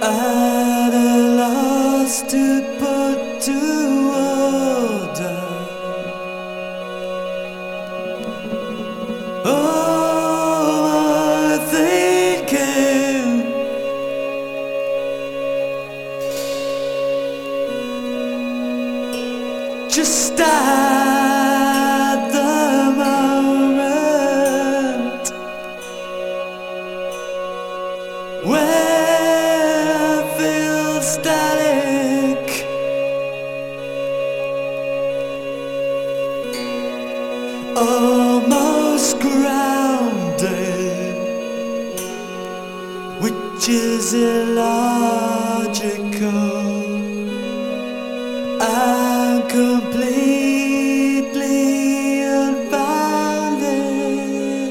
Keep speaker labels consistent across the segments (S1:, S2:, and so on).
S1: At a loss to put to order overthinking. Just at the moment when static, almost grounded, which is illogical. I'm completely unfounded.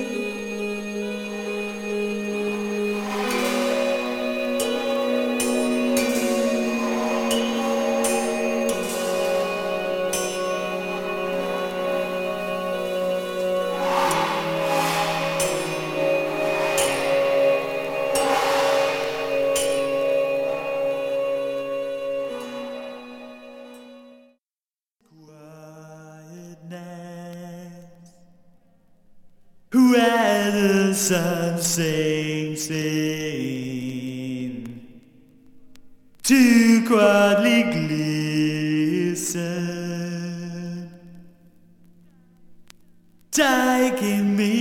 S1: Where the sun sinks in to quietly glisten, taking me